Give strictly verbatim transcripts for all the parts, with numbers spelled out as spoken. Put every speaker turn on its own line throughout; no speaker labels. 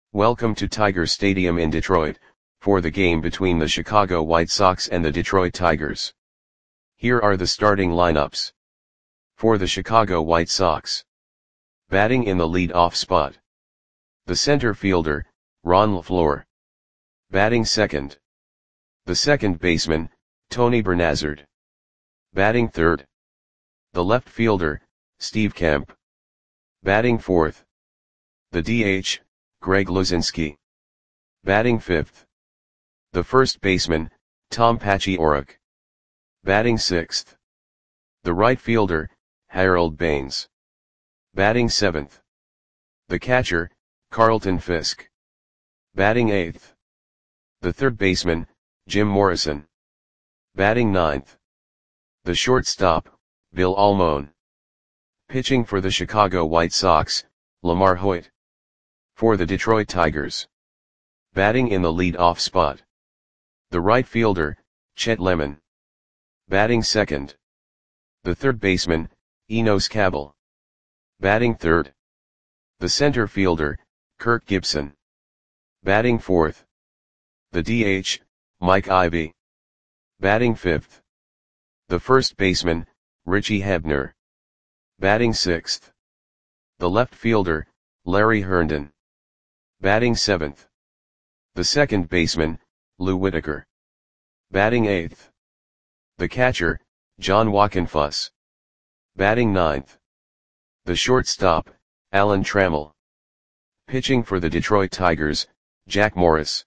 Welcome to Tiger Stadium in Detroit, for the game between the Chicago White Sox and the Detroit Tigers. Here are the starting lineups. For the Chicago White Sox. Batting in the lead-off spot. The center fielder, Ron LeFlore. Batting second. The second baseman, Tony Bernazard. Batting third. The left fielder, Steve Kemp. Batting fourth. The D H, Greg Luzinski. Batting fifth. The first baseman, Tom Paciorek. Batting sixth. The right fielder, Harold Baines. Batting seventh. The catcher, Carlton Fisk. Batting eighth. The third baseman, Jim Morrison. Batting ninth. The shortstop, Bill Almon. Pitching for the Chicago White Sox, Lamar Hoyt. For the Detroit Tigers. Batting in the lead-off spot. The right fielder, Chet Lemon. Batting second. The third baseman, Enos Cabell. Batting third. The center fielder, Kirk Gibson. Batting fourth. The D H, Mike Ivy. Batting fifth. The first baseman, Richie Hebner. Batting sixth. The left fielder, Larry Herndon. Batting seventh. The second baseman, Lou Whitaker. Batting eighth. The catcher, John Wockenfuss. Batting ninth. The shortstop, Alan Trammell. Pitching for the Detroit Tigers, Jack Morris.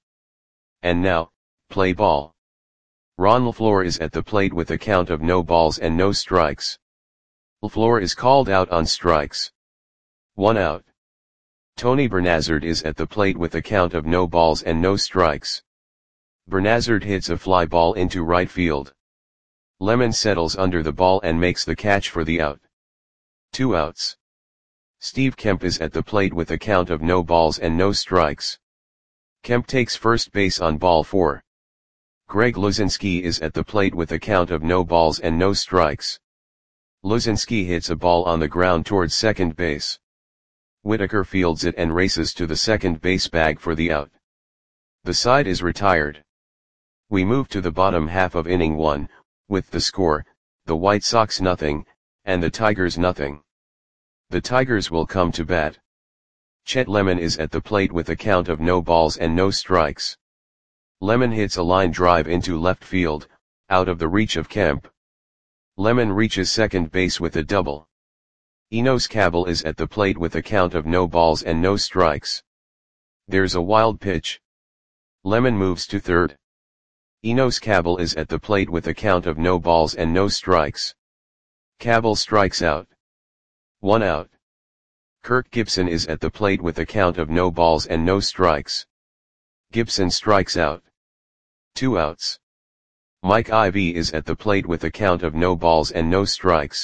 And now, play ball. Ron LeFlore is at the plate with a count of no balls and no strikes. LeFlore is called out on strikes. One out. Tony Bernazard is at the plate with a count of no balls and no strikes. Bernazard hits a fly ball into right field. Lemon settles under the ball and makes the catch for the out. Two outs. Steve Kemp is at the plate with a count of no balls and no strikes. Kemp takes first base on ball four. Greg Luzinski is at the plate with a count of no balls and no strikes. Luzinski hits a ball on the ground towards second base. Whitaker fields it and races to the second base bag for the out. The side is retired. We move to the bottom half of inning one, with the score, the White Sox nothing, and the Tigers nothing. The Tigers will come to bat. Chet Lemon is at the plate with a count of no balls and no strikes. Lemon hits a line drive into left field, out of the reach of Kemp. Lemon reaches second base with a double. Enos Cabell is at the plate with a count of no balls and no strikes. There's a wild pitch. Lemon moves to third. Enos Cabell is at the plate with a count of no balls and no strikes. Cabell strikes out. One out. Kirk Gibson is at the plate with a count of no balls and no strikes. Gibson strikes out. Two outs. Mike Ivy is at the plate with a count of no balls and no strikes.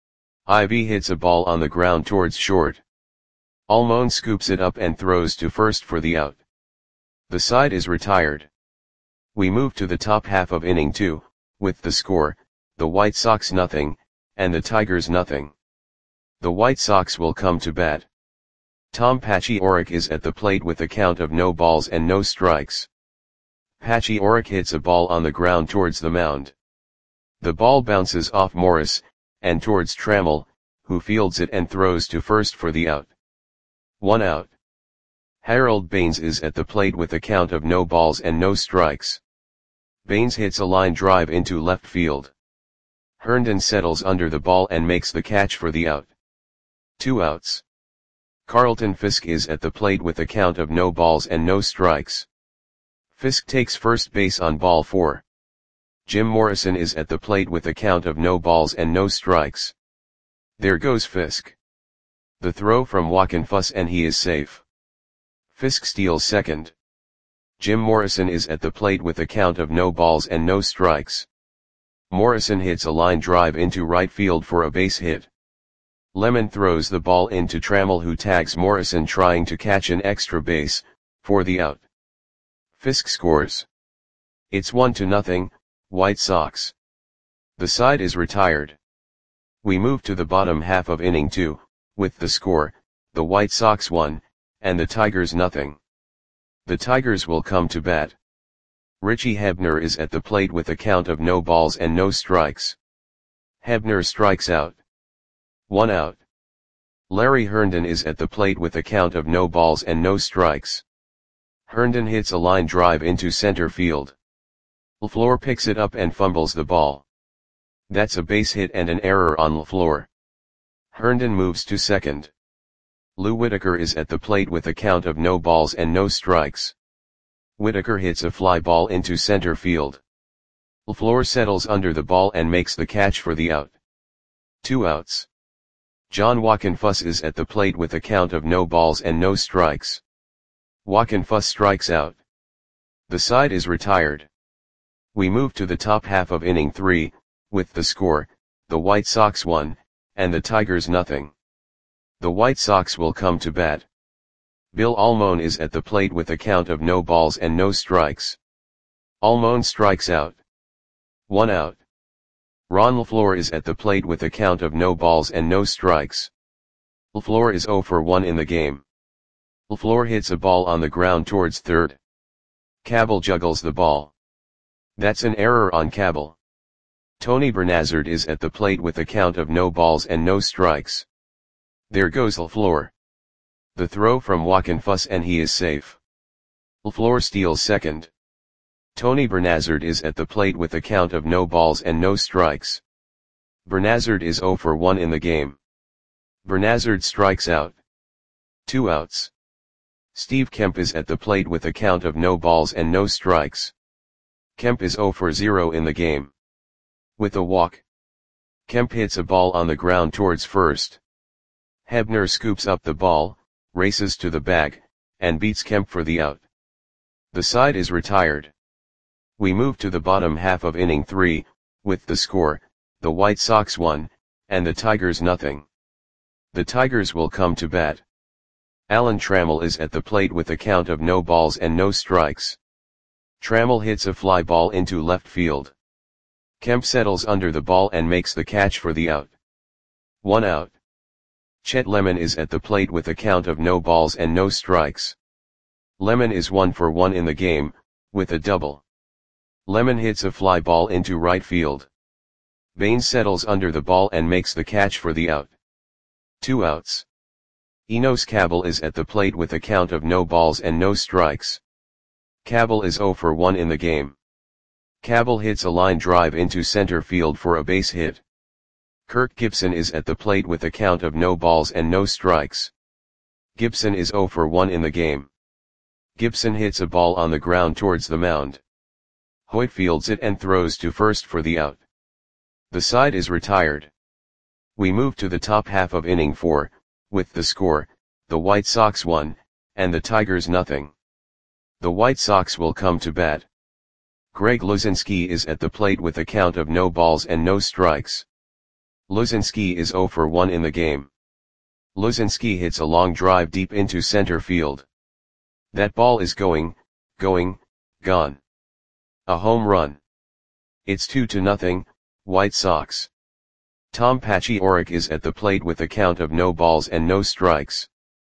Ivy hits a ball on the ground towards short. Almon scoops it up and throws to first for the out. The side is retired. We move to the top half of inning two, with the score, the White Sox nothing, and the Tigers nothing. The White Sox will come to bat. Tom Paciorek is at the plate with a count of no balls and no strikes. Paciorek hits a ball on the ground towards the mound. The ball bounces off Morris, and towards Trammell, who fields it and throws to first for the out. One out. Harold Baines is at the plate with a count of no balls and no strikes. Baines hits a line drive into left field. Herndon settles under the ball and makes the catch for the out. Two outs. Carlton Fisk is at the plate with a count of no balls and no strikes. Fisk takes first base on ball four. Jim Morrison is at the plate with a count of no balls and no strikes. There goes Fisk. The throw from Wockenfuss and he is safe. Fisk steals second. Jim Morrison is at the plate with a count of no balls and no strikes. Morrison hits a line drive into right field for a base hit. Lemon throws the ball into Trammell, who tags Morrison trying to catch an extra base, for the out. Fisk scores. It's one to nothing, White Sox. The side is retired. We move to the bottom half of inning two, with the score, the White Sox one, and the Tigers nothing. The Tigers will come to bat. Richie Hebner is at the plate with a count of no balls and no strikes. Hebner strikes out. One out. Larry Herndon is at the plate with a count of no balls and no strikes. Herndon hits a line drive into center field. LaFleur picks it up and fumbles the ball. That's a base hit and an error on LaFleur. Herndon moves to second. Lou Whitaker is at the plate with a count of no balls and no strikes. Whitaker hits a fly ball into center field. LaFleur settles under the ball and makes the catch for the out. Two outs. John Wockenfuss is at the plate with a count of no balls and no strikes. Wockenfuss strikes out. The side is retired. We move to the top half of inning three, with the score, the White Sox one, and the Tigers nothing. The White Sox will come to bat. Bill Almon is at the plate with a count of no balls and no strikes. Almon strikes out. One out. Ron LaFleur is at the plate with a count of no balls and no strikes. LaFleur is oh for one in the game. LaFleur hits a ball on the ground towards third. Cabell juggles the ball. That's an error on Cabell. Tony Bernazard is at the plate with a count of no balls and no strikes. There goes LaFleur. The throw from Wockenfuss and he is safe. LaFleur steals second. Tony Bernazard is at the plate with a count of no balls and no strikes. Bernazard is oh for one in the game. Bernazard strikes out. Two outs. Steve Kemp is at the plate with a count of no balls and no strikes. Kemp is oh for zero in the game. With a walk. Kemp hits a ball on the ground towards first. Hebner scoops up the ball, races to the bag, and beats Kemp for the out. The side is retired. We move to the bottom half of inning three, with the score, the White Sox one, and the Tigers nothing. The Tigers will come to bat. Alan Trammell is at the plate with a count of no balls and no strikes. Trammell hits a fly ball into left field. Kemp settles under the ball and makes the catch for the out. One out. Chet Lemon is at the plate with a count of no balls and no strikes. Lemon is one for one in the game, with a double. Lemon hits a fly ball into right field. Baines settles under the ball and makes the catch for the out. Two outs. Enos Cabell is at the plate with a count of no balls and no strikes. Cabell is oh for one in the game. Cabell hits a line drive into center field for a base hit. Kirk Gibson is at the plate with a count of no balls and no strikes. Gibson is oh for one in the game. Gibson hits a ball on the ground towards the mound. Hoyt fields it and throws to first for the out. The side is retired. We move to the top half of inning four, with the score, the White Sox one, and the Tigers nothing. The White Sox will come to bat. Greg Luzinski is at the plate with a count of no balls and no strikes. Luzinski is oh for one in the game. Luzinski hits a long drive deep into center field. That ball is going, going, gone. A home run. It's two to nothing, White Sox. Tom Paciorek is at the plate with a count of no balls and no strikes.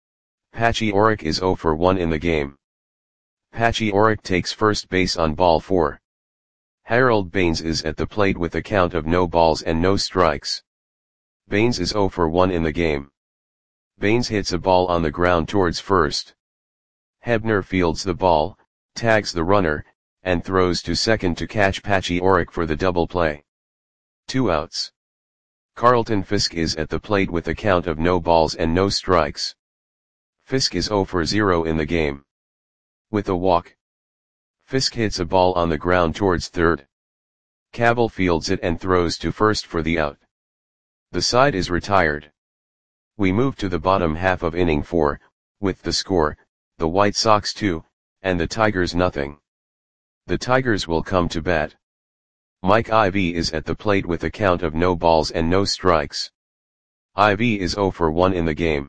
Paciorek is oh for one in the game. Paciorek takes first base on ball four. Harold Baines is at the plate with a count of no balls and no strikes. Baines is oh for one in the game. Baines hits a ball on the ground towards first. Hebner fields the ball, tags the runner, and throws to second to catch Paciorek for the double play. Two outs. Carlton Fisk is at the plate with a count of no balls and no strikes. Fisk is oh for zero in the game. With a walk. Fisk hits a ball on the ground towards third. Cabell fields it and throws to first for the out. The side is retired. We move to the bottom half of inning four, with the score, the White Sox two, and the Tigers nothing. The Tigers will come to bat. Mike Ivey is at the plate with a count of no balls and no strikes. Ivey is oh for one in the game.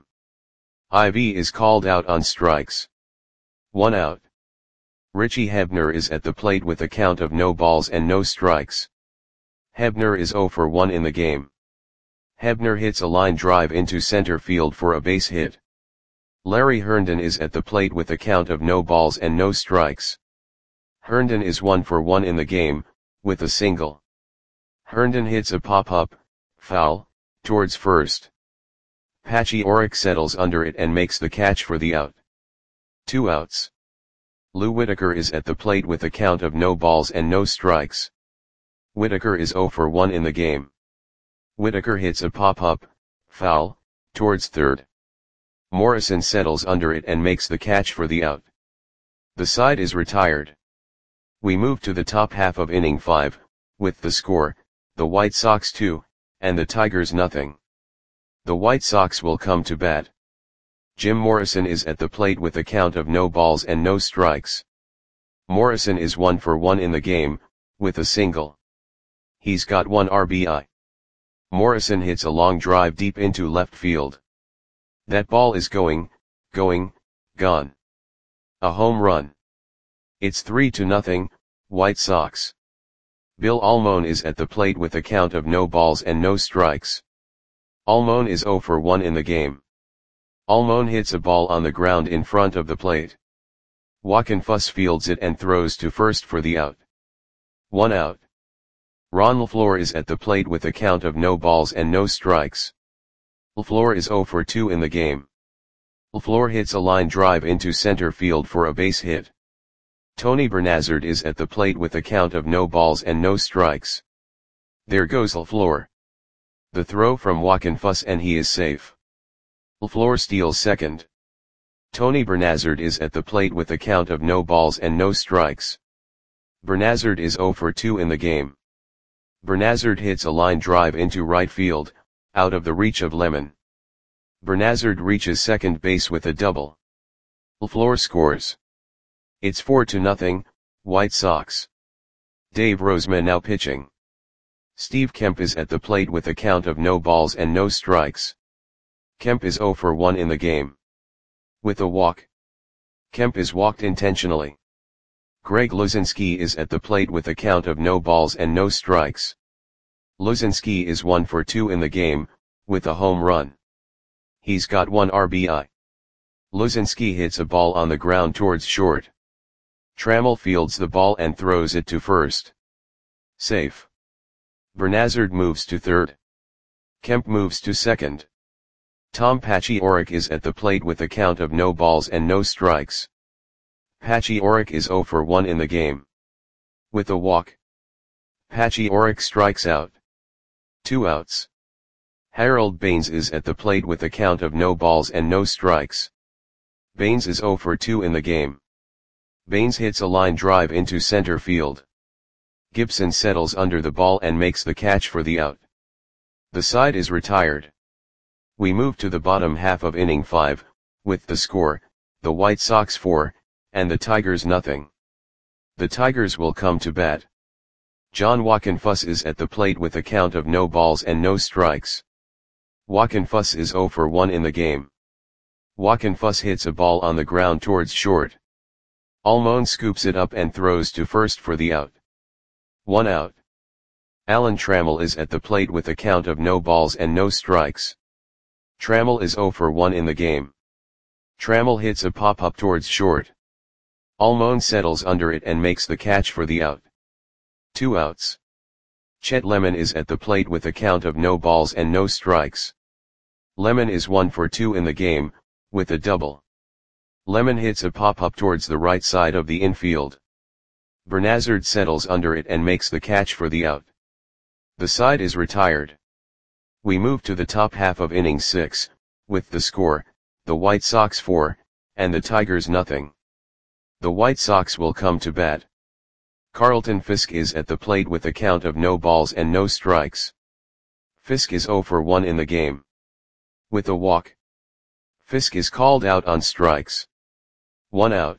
Ivey is called out on strikes. One out. Richie Hebner is at the plate with a count of no balls and no strikes. Hebner is oh for one in the game. Hebner hits a line drive into center field for a base hit. Larry Herndon is at the plate with a count of no balls and no strikes. Herndon is one for one in the game, with a single. Herndon hits a pop-up, foul, towards first. Patchy Oric settles under it and makes the catch for the out. Two outs. Lou Whitaker is at the plate with a count of no balls and no strikes. Whitaker is zero for one in the game. Whitaker hits a pop-up, foul, towards third. Morrison settles under it and makes the catch for the out. The side is retired. We move to the top half of inning five, with the score, the White Sox two, and the Tigers nothing. The White Sox will come to bat. Jim Morrison is at the plate with a count of no balls and no strikes. Morrison is one for one in the game, with a single. He's got one R B I. Morrison hits a long drive deep into left field. That ball is going, going, gone. A home run. It's three to nothing, White Sox. Bill Almon is at the plate with a count of no balls and no strikes. Almon is zero for one in the game. Almon hits a ball on the ground in front of the plate. Joaquin Fuss fields it and throws to first for the out. One out. Ron LaFleur is at the plate with a count of no balls and no strikes. LaFleur is zero for two in the game. LaFleur hits a line drive into center field for a base hit. Tony Bernazard is at the plate with a count of no balls and no strikes. There goes LaFleur. The throw from Joaquin Fuss and he is safe. LaFleur steals second. Tony Bernazard is at the plate with a count of no balls and no strikes. Bernazard is zero for two in the game. Bernazard hits a line drive into right field, out of the reach of Lemon. Bernazard reaches second base with a double. LaFleur scores. It's four to nothing, White Sox. Dave Roseman now pitching. Steve Kemp is at the plate with a count of no balls and no strikes. Kemp is zero for one in the game. With a walk. Kemp is walked intentionally. Greg Luzinski is at the plate with a count of no balls and no strikes. Luzinski is one for two in the game, with a home run. He's got one R B I. Luzinski hits a ball on the ground towards short. Trammell fields the ball and throws it to first. Safe. Bernazard moves to third. Kemp moves to second. Tom Patchy Oric is at the plate with a count of no balls and no strikes. Patchy Oric is zero for one in the game. With a walk. Patchy Oric strikes out. Two outs. Harold Baines is at the plate with a count of no balls and no strikes. Baines is zero for two in the game. Baines hits a line drive into center field. Gibson settles under the ball and makes the catch for the out. The side is retired. We move to the bottom half of inning five, with the score, the White Sox four, and the Tigers nothing. The Tigers will come to bat. John Joaquin Fuss is at the plate with a count of no balls and no strikes. Joaquin Fuss is zero for one in the game. Joaquin Fuss hits a ball on the ground towards short. Almon scoops it up and throws to first for the out. One out. Alan Trammell is at the plate with a count of no balls and no strikes. Trammell is zero for one in the game. Trammell hits a pop-up towards short. Almon settles under it and makes the catch for the out. Two outs. Chet Lemon is at the plate with a count of no balls and no strikes. Lemon is one for two in the game, with a double. Lemon hits a pop-up towards the right side of the infield. Bernazard settles under it and makes the catch for the out. The side is retired. We move to the top half of inning six, with the score, the White Sox four, and the Tigers nothing. The White Sox will come to bat. Carlton Fisk is at the plate with a count of no balls and no strikes. Fisk is zero for one in the game. With a walk. Fisk is called out on strikes. One out.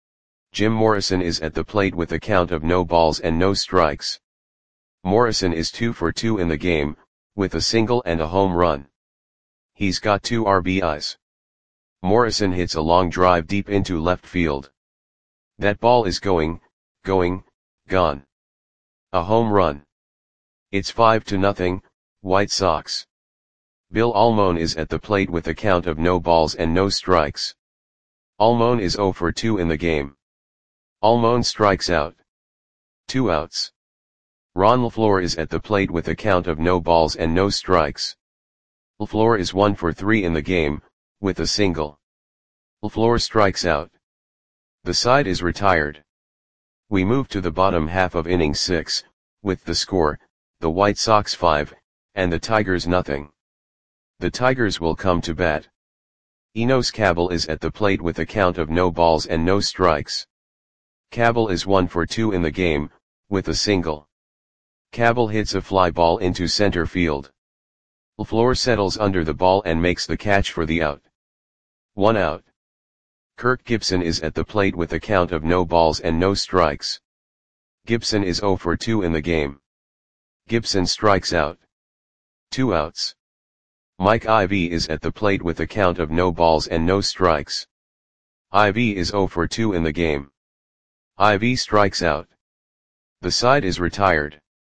Jim Morrison is at the plate with a count of no balls and no strikes. Morrison is two for two in the game, with a single and a home run. He's got two R B Is. Morrison hits a long drive deep into left field. That ball is going, going, gone. A home run. It's five to nothing, White Sox. Bill Almon is at the plate with a count of no balls and no strikes. Almon is zero for two in the game. Almon strikes out. Two outs. Ron LaFleur is at the plate with a count of no balls and no strikes. LaFleur is one for three in the game, with a single. LaFleur strikes out. The side is retired. We move to the bottom half of inning six, with the score, the White Sox five, and the Tigers nothing. The Tigers will come to bat. Enos Cabell is at the plate with a count of no balls and no strikes. Cabell is one for two in the game, with a single. Cabell hits a fly ball into center field. LaFleur settles under the ball and makes the catch for the out. One out. Kirk Gibson is at the plate with a count of no balls and no strikes. Gibson is zero for two in the game. Gibson strikes out. Two outs. Mike Ivy is at the plate with a count of no balls and no strikes. Ivy is zero for two in the game. Ivy strikes out. The side is retired.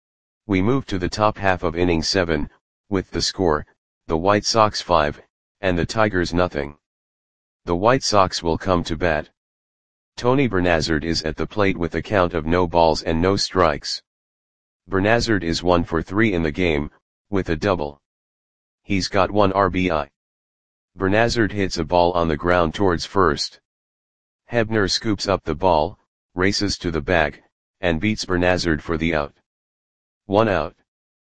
We move to the top half of inning seven, with the score, the White Sox five, and the Tigers nothing. The White Sox will come to bat. Tony Bernazard is at the plate with a count of no balls and no strikes. Bernazard is one for three in the game, with a double. He's got one R B I. Bernazard hits a ball on the ground towards first. Hebner scoops up the ball, races to the bag, and beats Bernazard for the out. One out.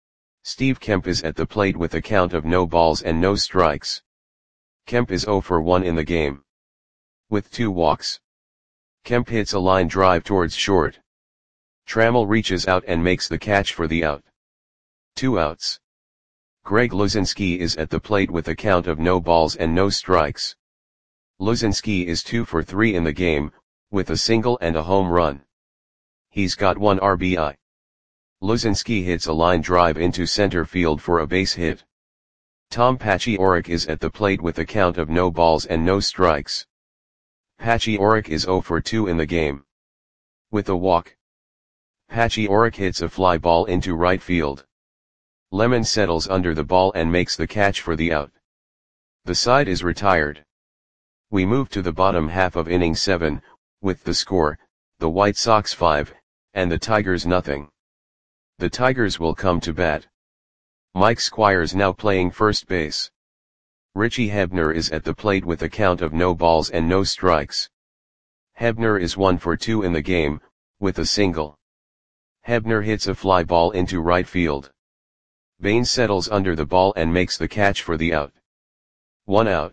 Steve Kemp is at the plate with a count of no balls and no strikes. Kemp is zero for one in the game. With two walks. Kemp hits a line drive towards short. Trammell reaches out and makes the catch for the out. Two outs. Greg Luzinski is at the plate with a count of no balls and no strikes. Luzinski is two for three in the game, with a single and a home run. He's got one R B I. Luzinski hits a line drive into center field for a base hit. Tom Paciorek is at the plate with a count of no balls and no strikes. Paciorek is zero for two in the game. With a walk. Paciorek hits a fly ball into right field. Lemon settles under the ball and makes the catch for the out. The side is retired. We move to the bottom half of inning seven, with the score, the White Sox five, and the Tigers nothing. The Tigers will come to bat. Mike Squires now playing first base. Richie Hebner is at the plate with a count of no balls and no strikes. Hebner is one for two in the game, with a single. Hebner hits a fly ball into right field. Baines settles under the ball and makes the catch for the out. One out.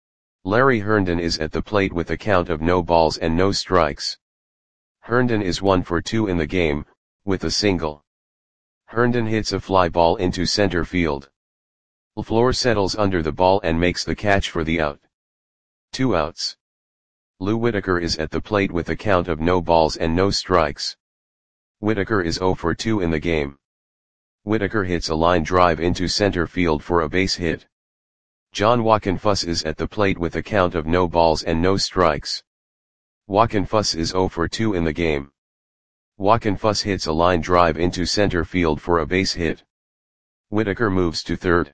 Larry Herndon is at the plate with a count of no balls and no strikes. Herndon is one for two in the game, with a single. Herndon hits a fly ball into center field. LaFleur settles under the ball and makes the catch for the out. Two outs. Lou Whitaker is at the plate with a count of no balls and no strikes. Whitaker is zero for two in the game. Whitaker hits a line drive into center field for a base hit. John Wockenfuss is at the plate with a count of no balls and no strikes. Wockenfuss is zero for two in the game. Wockenfuss hits a line drive into center field for a base hit. Whitaker moves to third.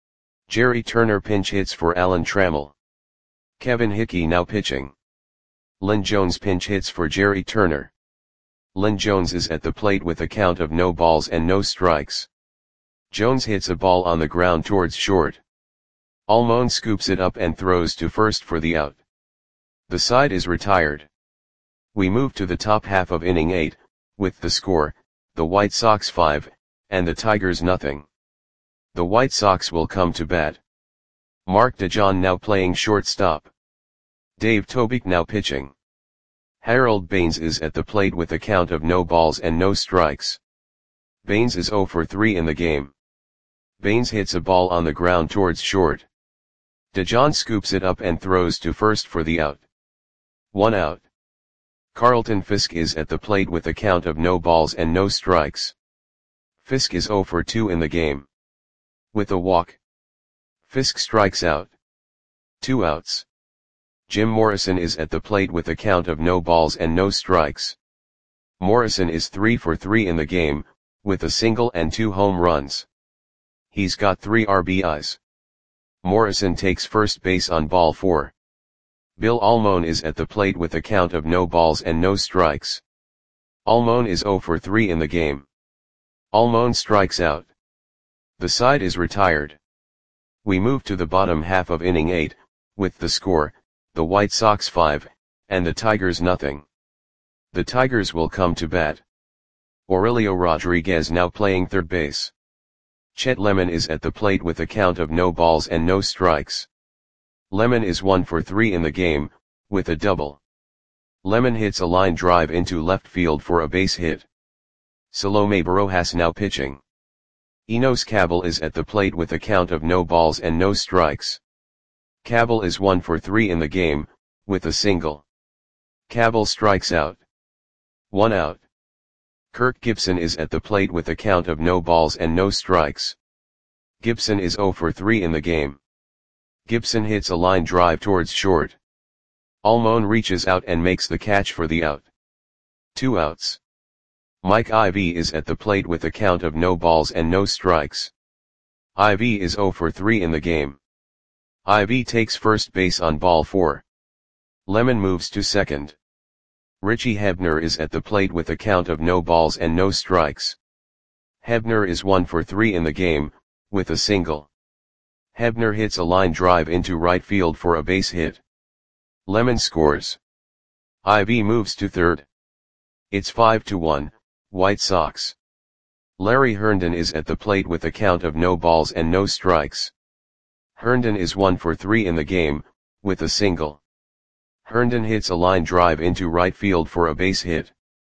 Jerry Turner pinch hits for Alan Trammell. Kevin Hickey now pitching. Lynn Jones pinch hits for Jerry Turner. Lynn Jones is at the plate with a count of no balls and no strikes. Jones hits a ball on the ground towards short. Almon scoops it up and throws to first for the out. The side is retired. We move to the top half of inning eight, with the score, the White Sox five, and the Tigers nothing. The White Sox will come to bat. Mark DeJong now playing shortstop. Dave Tobique now pitching. Harold Baines is at the plate with a count of no balls and no strikes. Baines is zero for three in the game. Baines hits a ball on the ground towards short. DeJong scoops it up and throws to first for the out. One out. Carlton Fisk is at the plate with a count of no balls and no strikes. Fisk is zero for two in the game. With a walk. Fisk strikes out. Two outs. Jim Morrison is at the plate with a count of no balls and no strikes. Morrison is three for three in the game, with a single and two home runs. He's got three R B Is. Morrison takes first base on ball four. Bill Almon is at the plate with a count of no balls and no strikes. Almon is zero for three in the game. Almon strikes out. The side is retired. We move to the bottom half of inning eight, with the score, the White Sox five, and the Tigers nothing. The Tigers will come to bat. Aurelio Rodriguez now playing third base. Chet Lemon is at the plate with a count of no balls and no strikes. Lemon is one for three in the game, with a double. Lemon hits a line drive into left field for a base hit. Salome Barojas now pitching. Enos Cabell is at the plate with a count of no balls and no strikes. Cabell is one for three in the game, with a single. Cabell strikes out. One out. Kirk Gibson is at the plate with a count of no balls and no strikes. Gibson is zero for three in the game. Gibson hits a line drive towards short. Almon reaches out and makes the catch for the out. Two outs. Mike Ivy is at the plate with a count of no balls and no strikes. Ivy is zero for three in the game. Ivy takes first base on ball four. Lemon moves to second. Richie Hebner is at the plate with a count of no balls and no strikes. Hebner is one for three in the game, with a single. Hebner hits a line drive into right field for a base hit. Lemon scores. Ivy moves to third. It's five to one, White Sox. Larry Herndon is at the plate with a count of no balls and no strikes. Herndon is one for three in the game, with a single. Herndon hits a line drive into right field for a base hit.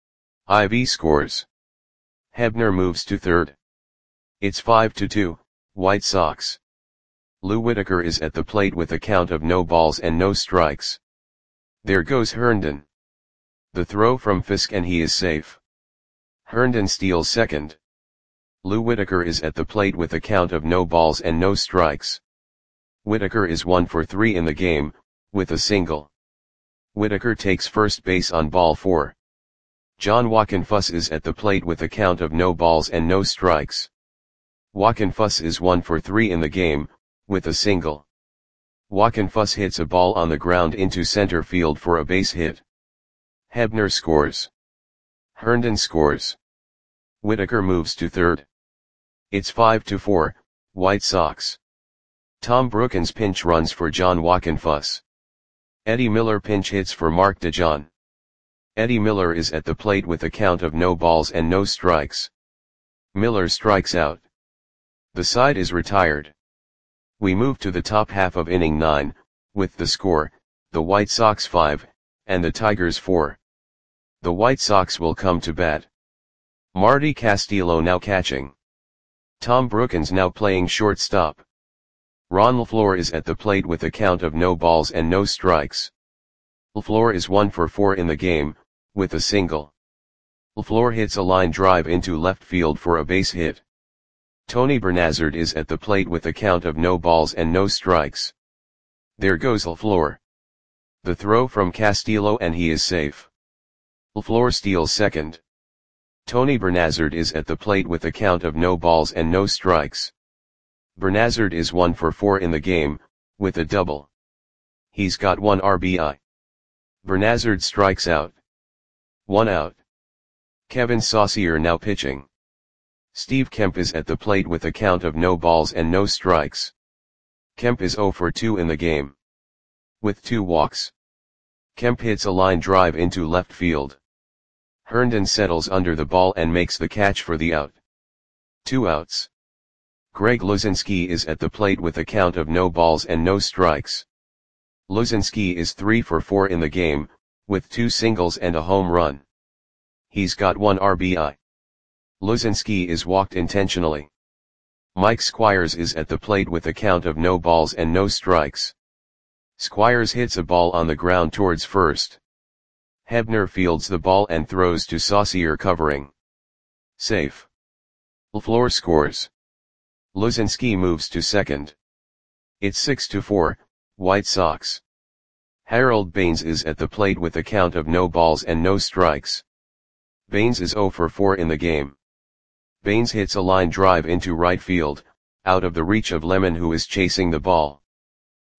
Ivy scores. Hebner moves to third. It's five to two, White Sox. Lou Whitaker is at the plate with a count of no balls and no strikes. There goes Herndon. The throw from Fisk and he is safe. Herndon steals second. Lou Whitaker is at the plate with a count of no balls and no strikes. Whitaker is one for three in the game, with a single. Whitaker takes first base on ball four. John Wockenfuss is at the plate with a count of no balls and no strikes. Wockenfuss is one for three in the game, with a single. Wockenfuss hits a ball on the ground into center field for a base hit. Hebner scores. Herndon scores. Whitaker moves to third. It's five to four, White Sox. Tom Brookins pinch runs for John Wockenfuss. Eddie Miller pinch hits for Mark DeJong. Eddie Miller is at the plate with a count of no balls and no strikes. Miller strikes out. The side is retired. We move to the top half of inning nine, with the score, the White Sox five, and the Tigers four. The White Sox will come to bat. Marty Castillo now catching. Tom Brookins now playing shortstop. Ron LaFleur is at the plate with a count of no balls and no strikes. LaFleur is one for four in the game, with a single. LaFleur hits a line drive into left field for a base hit. Tony Bernazard is at the plate with a count of no balls and no strikes. There goes LaFleur. The throw from Castillo and he is safe. LaFleur steals second. Tony Bernazard is at the plate with a count of no balls and no strikes. Bernazard is one for four in the game, with a double. He's got one R B I. Bernazard strikes out. One out. Kevin Saucier now pitching. Steve Kemp is at the plate with a count of no balls and no strikes. Kemp is zero for two in the game. With two walks. Kemp hits a line drive into left field. Herndon settles under the ball and makes the catch for the out. Two outs. Greg Luzinski is at the plate with a count of no balls and no strikes. Luzinski is three for four in the game, with two singles and a home run. He's got one R B I. Luzinski is walked intentionally. Mike Squires is at the plate with a count of no balls and no strikes. Squires hits a ball on the ground towards first. Hebner fields the ball and throws to Saucier covering. Safe. LaFleur scores. Luzinski moves to second. It's six to four, White Sox. Harold Baines is at the plate with a count of no balls and no strikes. Baines is zero for four in the game. Baines hits a line drive into right field, out of the reach of Lemon who is chasing the ball.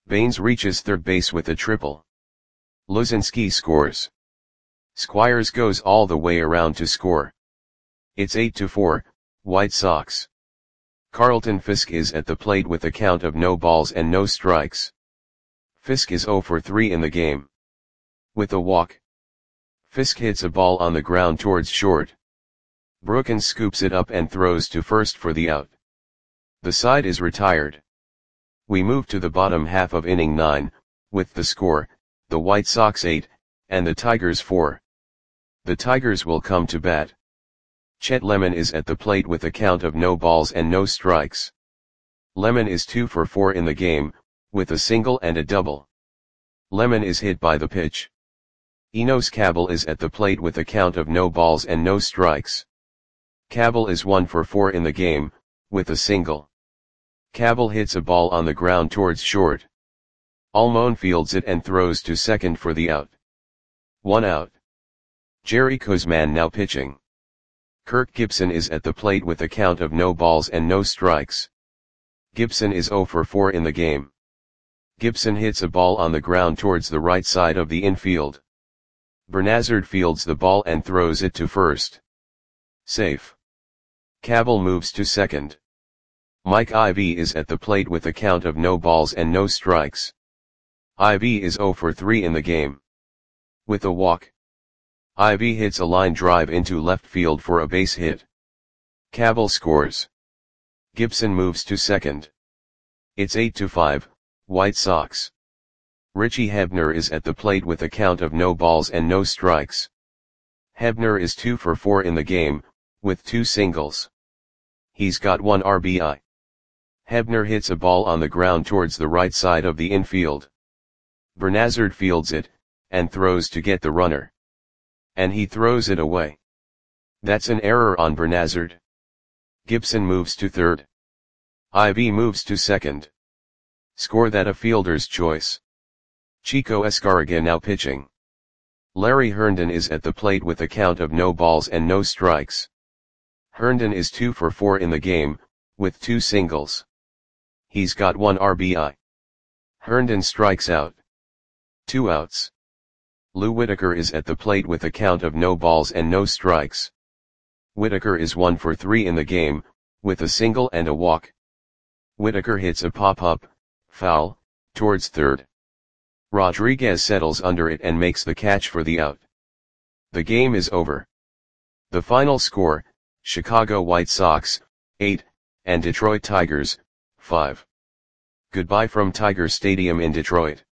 Baines reaches third base with a triple. Luzinski scores. Squires goes all the way around to score. It's eight to four, White Sox. Carlton Fisk is at the plate with a count of no balls and no strikes. Fisk is zero for three in the game. With a walk, Fisk hits a ball on the ground towards short. Brookins scoops it up and throws to first for the out. The side is retired. We move to the bottom half of inning nine, with the score, the White Sox eight, and the Tigers four. The Tigers will come to bat. Chet Lemon is at the plate with a count of no balls and no strikes. Lemon is two for four in the game, with a single and a double. Lemon is hit by the pitch. Enos Cabell is at the plate with a count of no balls and no strikes. Cabell is one for four in the game, with a single. Cabell hits a ball on the ground towards short. Almon fields it and throws to second for the out. One out. Jerry Kuzman now pitching. Kirk Gibson is at the plate with a count of no balls and no strikes. Gibson is zero for four in the game. Gibson hits a ball on the ground towards the right side of the infield. Bernazard fields the ball and throws it to first. Safe. Cabell moves to second. Mike Ivy is at the plate with a count of no balls and no strikes. Ivy is zero for three in the game. With a walk, Ivy hits a line drive into left field for a base hit. Cabell scores. Gibson moves to second. It's eight to five, White Sox. Richie Hebner is at the plate with a count of no balls and no strikes. Hebner is two for four in the game, with two singles. He's got one R B I. Hebner hits a ball on the ground towards the right side of the infield. Bernazard fields it, and throws to get the runner. And he throws it away. That's an error on Bernazard. Gibson moves to third. Ivy moves to second. Score that a fielder's choice. Chico Escarga now pitching. Larry Herndon is at the plate with a count of no balls and no strikes. Herndon is two for four in the game, with two singles. He's got one R B I. Herndon strikes out. Two outs. Lou Whitaker is at the plate with a count of no balls and no strikes. Whitaker is one for three in the game, with a single and a walk. Whitaker hits a pop-up, foul, towards third. Rodriguez settles under it and makes the catch for the out. The game is over. The final score, Chicago White Sox, eight, and Detroit Tigers, five. Goodbye from Tiger Stadium in Detroit.